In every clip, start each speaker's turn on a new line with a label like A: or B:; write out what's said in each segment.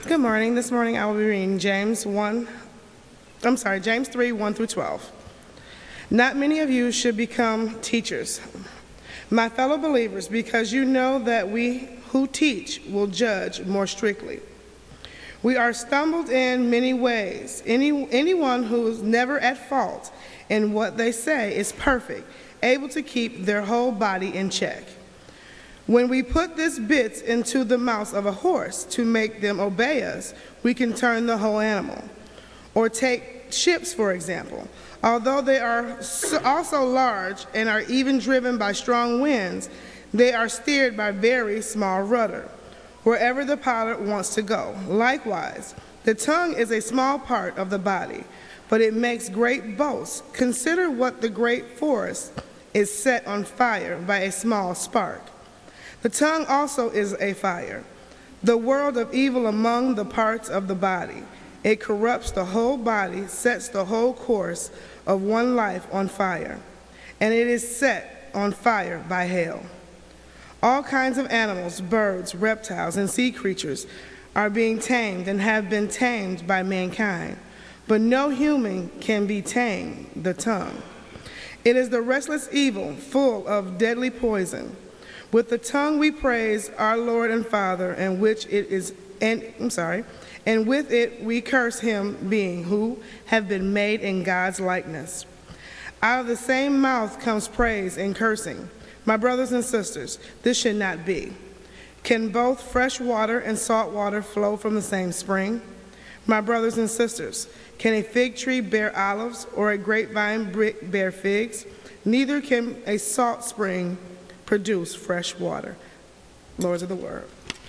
A: Good morning. This morning I will be reading James 3, 1 through 12. Not many of you should become teachers, my fellow believers, because you know that we who teach will judge more strictly. We are stumbled in many ways. Anyone who is never at fault in what they say is perfect, able to keep their whole body in check. When we put these bits into the mouth of a horse to make them obey us, we can turn the whole animal. Or take ships, for example. Although they are also large and are even driven by strong winds, they are steered by very small rudder, wherever the pilot wants to go. Likewise, the tongue is a small part of the body, but it makes great boasts. Consider what the great forest is set on fire by a small spark. The tongue also is a fire, the world of evil among the parts of the body. It corrupts the whole body, sets the whole course of one life on fire, and it is set on fire by hell. All kinds of animals, birds, reptiles, and sea creatures are being tamed and have been tamed by mankind, but no human can be tamed, the tongue. It is the restless evil, full of deadly poison. With the tongue we praise our Lord and Father, and with it we curse him, being who have been made in God's likeness. Out of the same mouth comes praise and cursing. My brothers and sisters, this should not be. Can both fresh water and salt water flow from the same spring? My brothers and sisters, can a fig tree bear olives or a grapevine bear figs? Neither can a salt spring produce fresh water. Lords of the Word.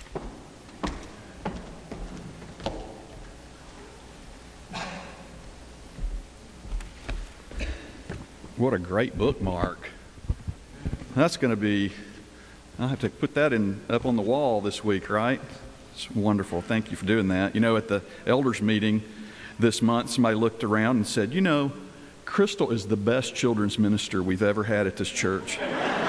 B: What a great bookmark. That's going to be, I'll have to put that up on the wall this week, right? It's wonderful. Thank you for doing that. You know, at the elders meeting this month, somebody looked around and said, you know, Crystal is the best children's minister we've ever had at this church.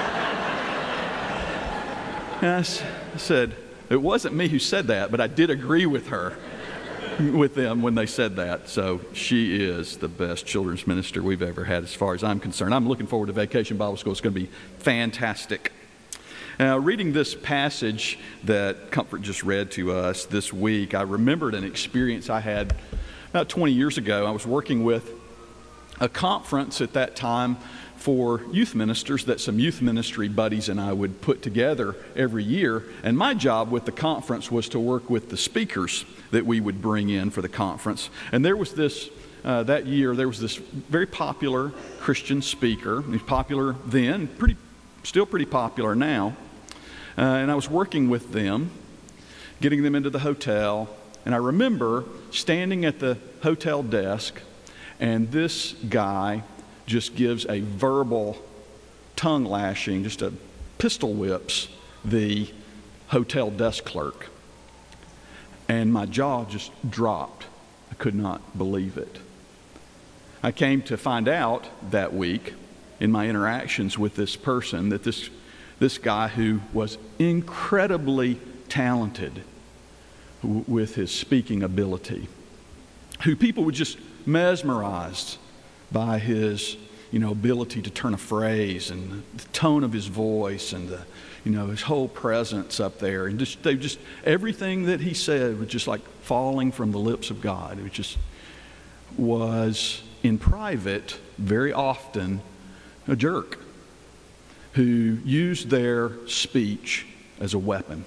B: And I said, it wasn't me who said that, but I did agree with them when they said that. So she is the best children's minister we've ever had as far as I'm concerned. I'm looking forward to Vacation Bible School. It's going to be fantastic. Now, reading this passage that Comfort just read to us this week, I remembered an experience I had about 20 years ago. I was working with a conference at that time for youth ministers that some youth ministry buddies and I would put together every year. And my job with the conference was to work with the speakers that we would bring in for the conference. And there was this, that year, there was this very popular Christian speaker. He was popular then, still pretty popular now. And I was working with them, getting them into the hotel. And I remember standing at the hotel desk, and this guy just gives a verbal tongue lashing, just a pistol whips the hotel desk clerk. And my jaw just dropped. I could not believe it. I came to find out that week in my interactions with this person that this guy who was incredibly talented with his speaking ability, who people were just mesmerized by his, ability to turn a phrase and the tone of his voice and his whole presence up there, and just everything that he said was just like falling from the lips of God. It just was in private very often a jerk who used their speech as a weapon.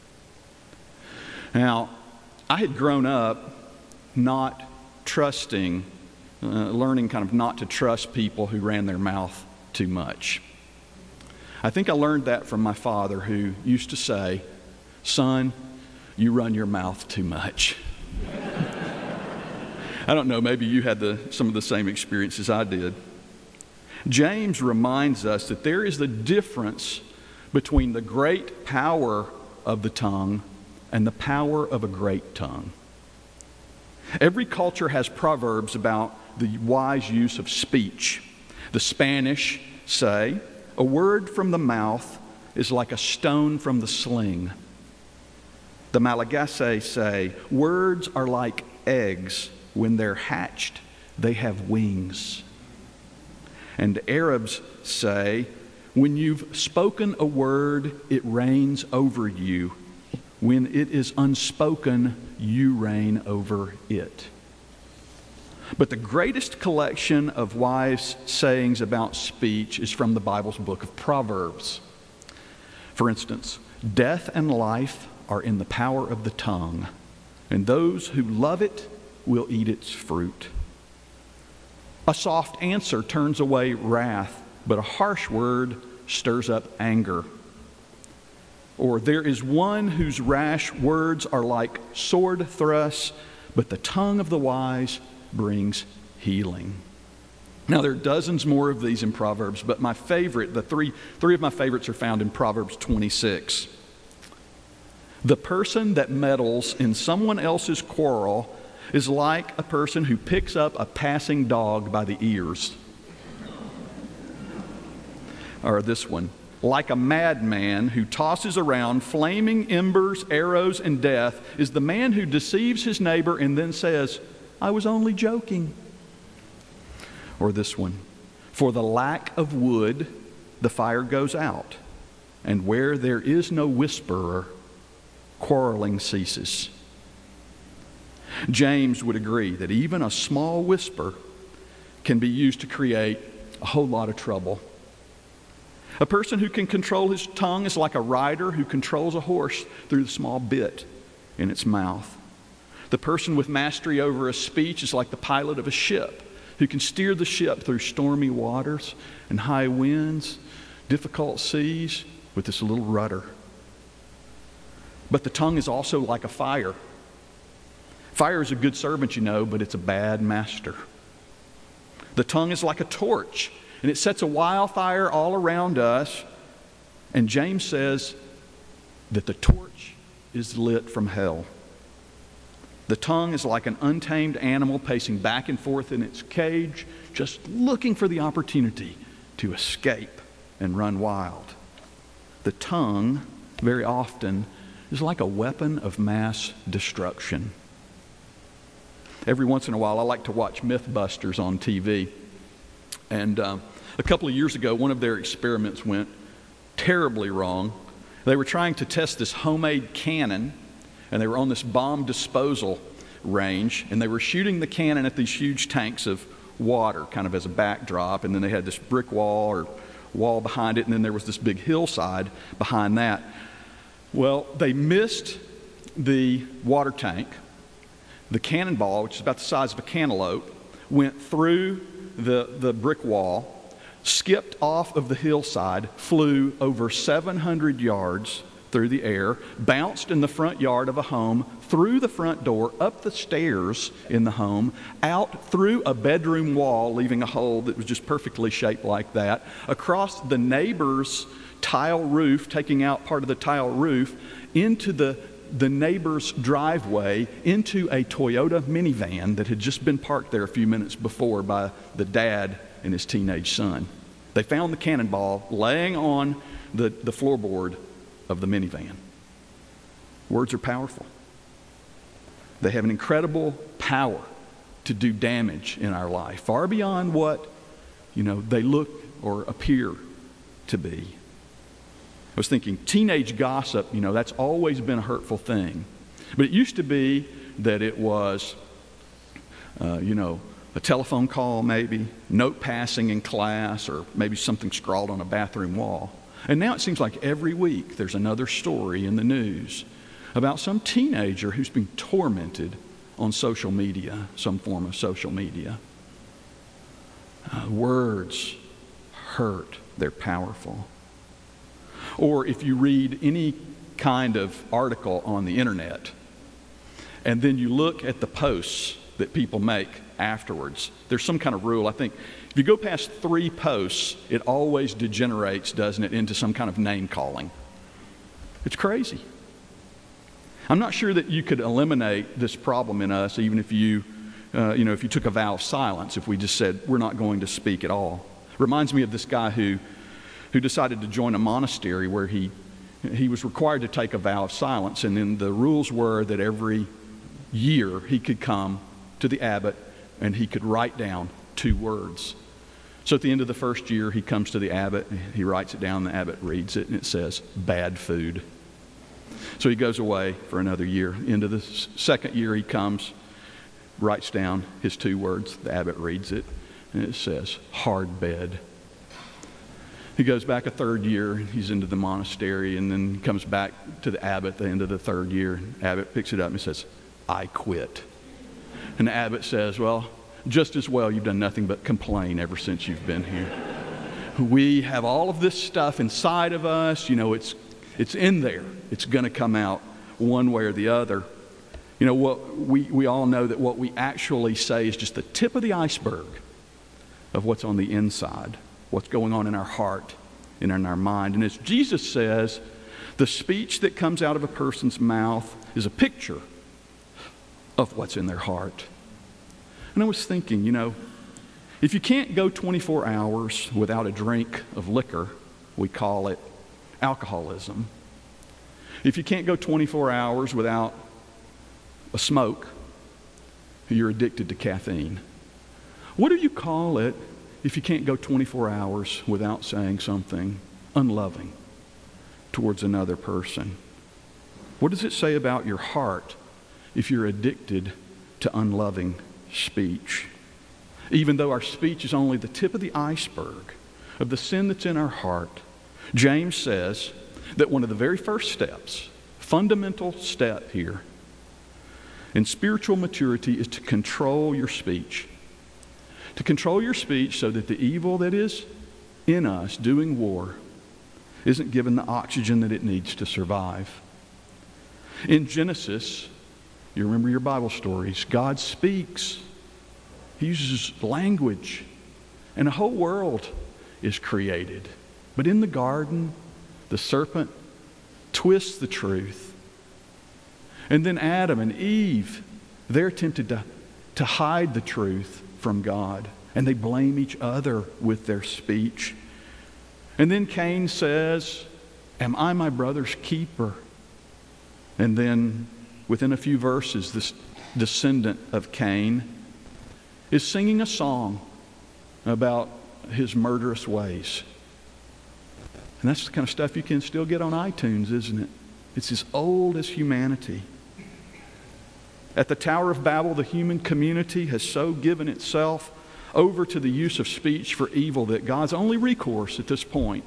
B: Now, I had grown up not trusting, learning kind of not to trust people who ran their mouth too much. I think I learned that from my father, who used to say, "Son, you run your mouth too much." I don't know, maybe you had some of the same experiences I did. James reminds us that there is the difference between the great power of the tongue and the power of a great tongue. Every culture has proverbs about the wise use of speech. The Spanish say, "A word from the mouth is like a stone from the sling." The Malagasy say, words are like eggs. When they're hatched, they have wings. And Arabs say, when you've spoken a word, it reigns over you. When it is unspoken, you reign over it. But the greatest collection of wise sayings about speech is from the Bible's book of Proverbs. For instance, death and life are in the power of the tongue, and those who love it will eat its fruit. A soft answer turns away wrath, but a harsh word stirs up anger. Or there is one whose rash words are like sword thrusts, but the tongue of the wise brings healing. Now, there are dozens more of these in Proverbs, but my favorite, the three of my favorites are found in Proverbs 26. The person that meddles in someone else's quarrel is like a person who picks up a passing dog by the ears. Or this one, like a madman who tosses around flaming embers, arrows, and death is the man who deceives his neighbor and then says, I was only joking. Or this one, for the lack of wood, the fire goes out, and where there is no whisperer, quarreling ceases. James would agree that even a small whisper can be used to create a whole lot of trouble. A person who can control his tongue is like a rider who controls a horse through the small bit in its mouth. The person with mastery over a speech is like the pilot of a ship who can steer the ship through stormy waters and high winds, difficult seas with this little rudder. But the tongue is also like a fire. Fire is a good servant, you know, but it's a bad master. The tongue is like a torch, and it sets a wildfire all around us. And James says that the torch is lit from hell. The tongue is like an untamed animal pacing back and forth in its cage, just looking for the opportunity to escape and run wild. The tongue, very often, is like a weapon of mass destruction. Every once in a while, I like to watch Mythbusters on TV. And a couple of years ago, one of their experiments went terribly wrong. They were trying to test this homemade cannon, and they were on this bomb disposal range, and they were shooting the cannon at these huge tanks of water, kind of as a backdrop, and then they had this brick wall or wall behind it, and then there was this big hillside behind that. Well, they missed the water tank. The cannonball, which is about the size of a cantaloupe, went through the brick wall, skipped off of the hillside, flew over 700 yards through the air, bounced in the front yard of a home, through the front door, up the stairs in the home, out through a bedroom wall, leaving a hole that was just perfectly shaped like that, across the neighbor's tile roof, taking out part of the tile roof, into the neighbor's driveway, into a Toyota minivan that had just been parked there a few minutes before by the dad and his teenage son. They found the cannonball laying on the floorboard of the minivan. Words are powerful. They have an incredible power to do damage in our life, far beyond what, they look or appear to be. I was thinking, teenage gossip, that's always been a hurtful thing. But it used to be that it was, a telephone call maybe, note passing in class, or maybe something scrawled on a bathroom wall. And now it seems like every week there's another story in the news about some teenager who's been tormented on social media, some form of social media. Words hurt. They're powerful. Or if you read any kind of article on the internet, and then you look at the posts that people make afterwards, there's some kind of rule. I think if you go past 3 posts, it always degenerates, doesn't it, into some kind of name calling. It's crazy. I'm not sure that you could eliminate this problem in us, even if you took a vow of silence, if we just said, we're not going to speak at all. Reminds me of this guy who decided to join a monastery where he he was required to take a vow of silence, and then the rules were that every year he could come to the abbot and he could write down 2 words. So at the end of the first year, he comes to the abbot, he writes it down, the abbot reads it, and it says, "bad food." So he goes away for another year. Into the second year he comes, writes down his 2 words, the abbot reads it, and it says, "hard bed." He goes back a third year, he's into the monastery, and then comes back to the abbot at the end of the third year. The abbot picks it up and says, "I quit." And the abbot says, "Well, just as well you've done nothing but complain ever since you've been here. We have all of this stuff inside of us, it's in there. It's going to come out one way or the other." What we all know that what we actually say is just the tip of the iceberg of what's on the inside, what's going on in our heart and in our mind. And as Jesus says, the speech that comes out of a person's mouth is a picture of what's in their heart. And I was thinking, if you can't go 24 hours without a drink of liquor, we call it alcoholism. If you can't go 24 hours without a smoke, you're addicted to caffeine. What do you call it if you can't go 24 hours without saying something unloving towards another person? What does it say about your heart if you're addicted to unloving speech? Even though our speech is only the tip of the iceberg of the sin that's in our heart, James says that one of the very first steps, fundamental step here in spiritual maturity, is to control your speech. To control your speech so that the evil that is in us doing war isn't given the oxygen that it needs to survive. In Genesis, you remember your Bible stories, God speaks. He uses language, and a whole world is created. But in the garden, the serpent twists the truth. And then Adam and Eve, they're tempted to hide the truth from God, and they blame each other with their speech. And then Cain says, "Am I my brother's keeper?" And then within a few verses, this descendant of Cain is singing a song about his murderous ways. And that's the kind of stuff you can still get on iTunes, isn't it? It's as old as humanity. At the Tower of Babel, the human community has so given itself over to the use of speech for evil that God's only recourse at this point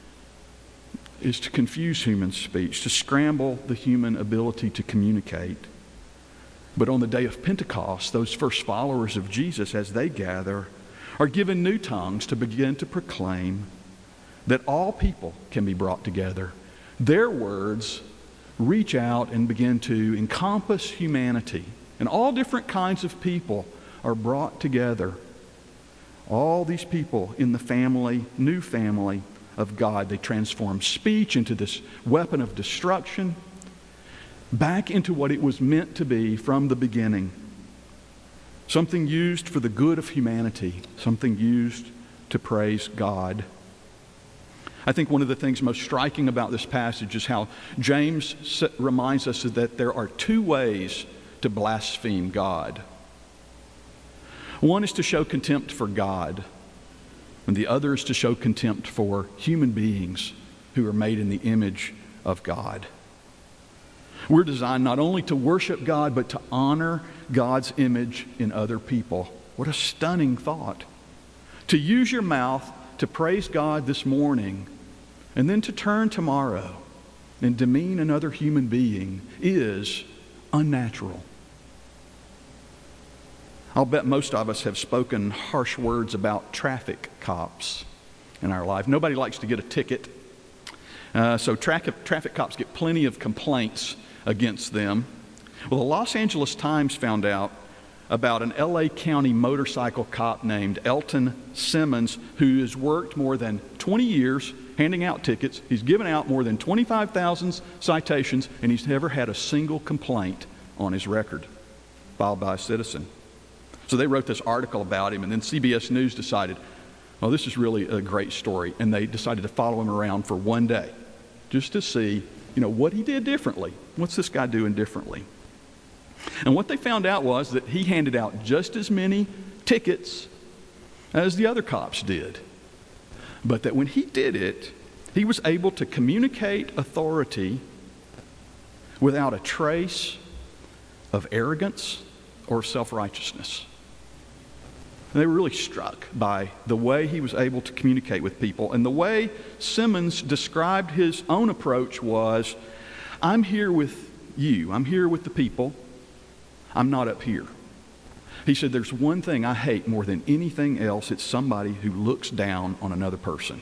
B: is to confuse human speech, to scramble the human ability to communicate. But on the day of Pentecost, those first followers of Jesus, as they gather, are given new tongues to begin to proclaim that all people can be brought together. Their words reach out and begin to encompass humanity, and all different kinds of people are brought together. All these people in the family, new family of God, they transform speech into this weapon of destruction back into what it was meant to be from the beginning. Something used for the good of humanity, something used to praise God. I think one of the things most striking about this passage is how James reminds us that there are 2 ways to blaspheme God. One is to show contempt for God, and the other is to show contempt for human beings who are made in the image of God. We're designed not only to worship God, but to honor God's image in other people. What a stunning thought. To use your mouth to praise God this morning, and then to turn tomorrow and demean another human being is unnatural. I'll bet most of us have spoken harsh words about traffic cops in our life. Nobody likes to get a ticket, so traffic cops get plenty of complaints against them. Well, the Los Angeles Times found out about an LA County motorcycle cop named Elton Simmons, who has worked more than 20 years handing out tickets. He's given out more than 25,000 citations, and he's never had a single complaint on his record filed by a citizen. So they wrote this article about him, and then CBS News decided, oh, this is really a great story, and they decided to follow him around for one day, just to see, what he did differently. What's this guy doing differently? And what they found out was that he handed out just as many tickets as the other cops did. But that when he did it, he was able to communicate authority without a trace of arrogance or self-righteousness. And they were really struck by the way he was able to communicate with people. And the way Simmons described his own approach was, I'm here with you. I'm here with the people. I'm not up here. He said, there's one thing I hate more than anything else. It's somebody who looks down on another person.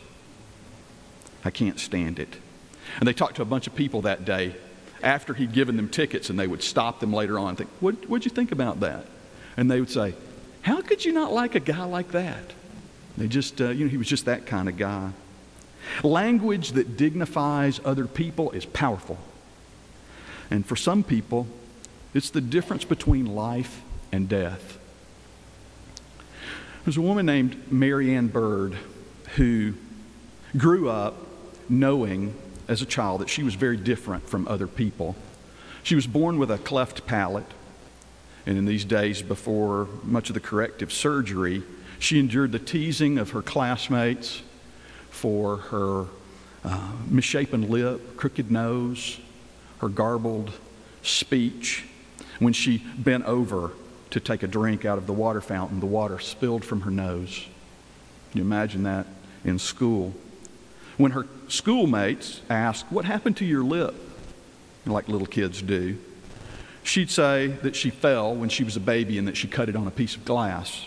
B: I can't stand it. And they talked to a bunch of people that day after he'd given them tickets, and they would stop them later on and think, what'd you think about that? And they would say, how could you not like a guy like that? They just, he was just that kind of guy. Language that dignifies other people is powerful. And for some people, it's the difference between life and death. There's a woman named Mary Ann Bird who grew up knowing as a child that she was very different from other people. She was born with a cleft palate, and in these days before much of the corrective surgery, she endured the teasing of her classmates for her misshapen lip, crooked nose, her garbled speech. When she bent over to take a drink out of the water fountain, the water spilled from her nose. Can you imagine that in school? When her schoolmates asked, what happened to your lip? Like little kids do, she'd say that she fell when she was a baby and that she cut it on a piece of glass.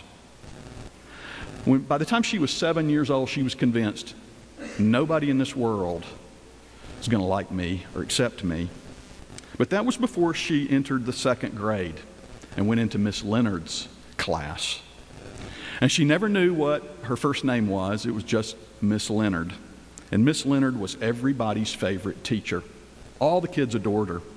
B: By the time she was 7 years old, she was convinced nobody in this world is going to like me or accept me. But that was before she entered the 2nd grade and went into Miss Leonard's class. And she never knew what her first name was. It was just Miss Leonard. And Miss Leonard was everybody's favorite teacher. All the kids adored her.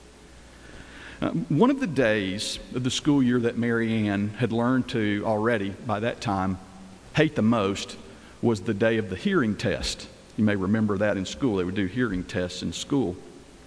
B: One of the days of the school year that Mary Ann had learned to already, by that time, hate the most was the day of the hearing test. You may remember that in school. They would do hearing tests in school.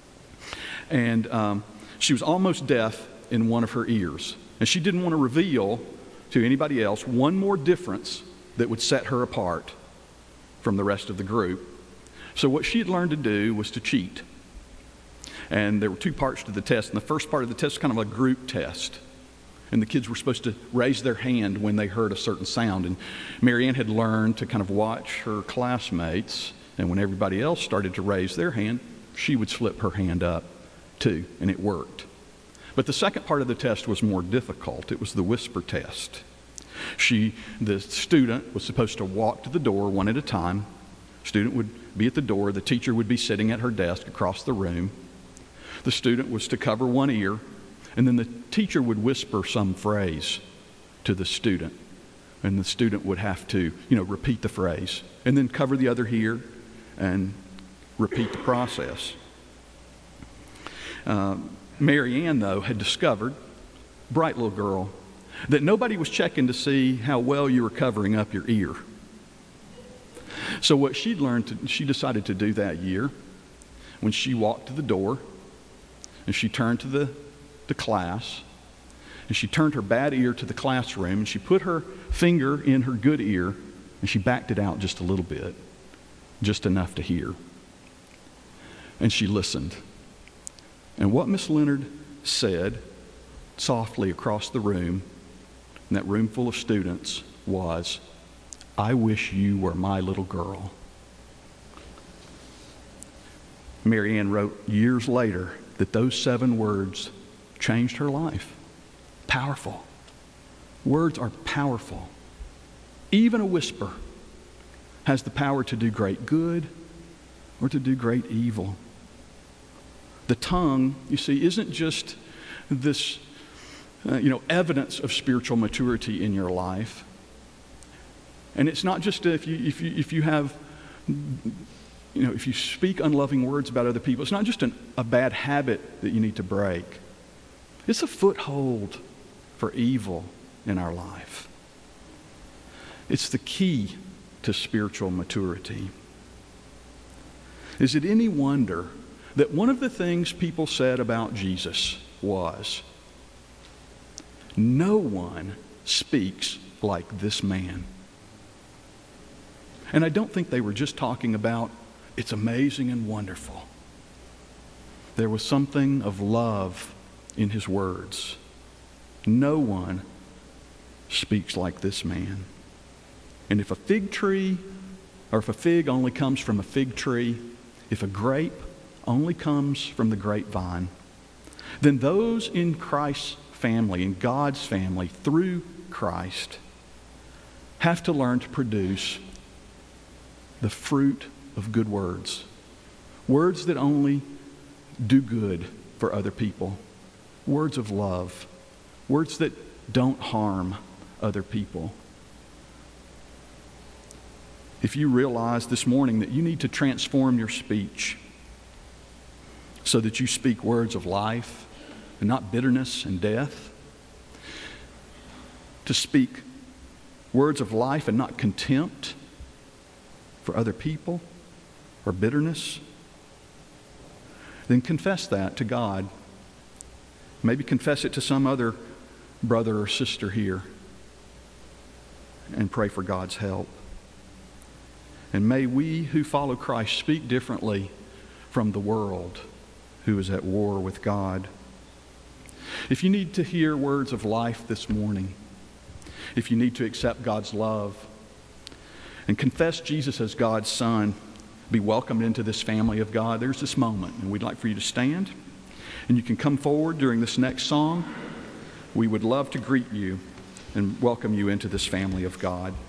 B: And she was almost deaf in one of her ears. And she didn't want to reveal to anybody else one more difference that would set her apart from the rest of the group. So what she had learned to do was to cheat. And there were 2 parts to the test. And the first part of the test was kind of a group test. And the kids were supposed to raise their hand when they heard a certain sound. And Mary Ann had learned to kind of watch her classmates. And when everybody else started to raise their hand, she would slip her hand up too. And it worked. But the second part of the test was more difficult. It was the whisper test. The student was supposed to walk to the door one at a time. Student would be at the door. The teacher would be sitting at her desk across the room. The student was to cover one ear, and then the teacher would whisper some phrase to the student, and the student would have to, repeat the phrase, and then cover the other ear and repeat the process. Mary Ann, though, had discovered, bright little girl, that nobody was checking to see how well you were covering up your ear. So what she'd learned, she decided to do that year when she walked to the door and she turned to the class and she turned her bad ear to the classroom and she put her finger in her good ear and she backed it out just a little bit, just enough to hear. And she listened. And what Miss Leonard said softly across the room, in that room full of students, was, "I wish you were my little girl." Mary Ann wrote years later that those 7 words changed her life. Powerful. Words are powerful. Even a whisper has the power to do great good or to do great evil. The tongue, you see, isn't just this, evidence of spiritual maturity in your life. And it's not just if you have, if you speak unloving words about other people, it's not just a bad habit that you need to break. It's a foothold for evil in our life. It's the key to spiritual maturity. Is it any wonder that one of the things people said about Jesus was, "No one speaks like this man"? And I don't think they were just talking about, "It's amazing and wonderful." There was something of love in his words. No one speaks like this man. And if a fig tree, or if a fig only comes from a fig tree, if a grape only comes from the grapevine, then those in Christ's family, in God's family, through Christ, have to learn to produce the fruit of good words. Words that only do good for other people. Words of love. Words that don't harm other people. If you realize this morning that you need to transform your speech so that you speak words of life and not bitterness and death, to speak words of life and not contempt for other people or bitterness, then confess that to God. Maybe confess it to some other brother or sister here and pray for God's help. And may we who follow Christ speak differently from the world who is at war with God. If you need to hear words of life this morning, if you need to accept God's love and confess Jesus as God's Son, be welcomed into this family of God, there's this moment, and we'd like for you to stand, and you can come forward during this next song. We would love to greet you and welcome you into this family of God.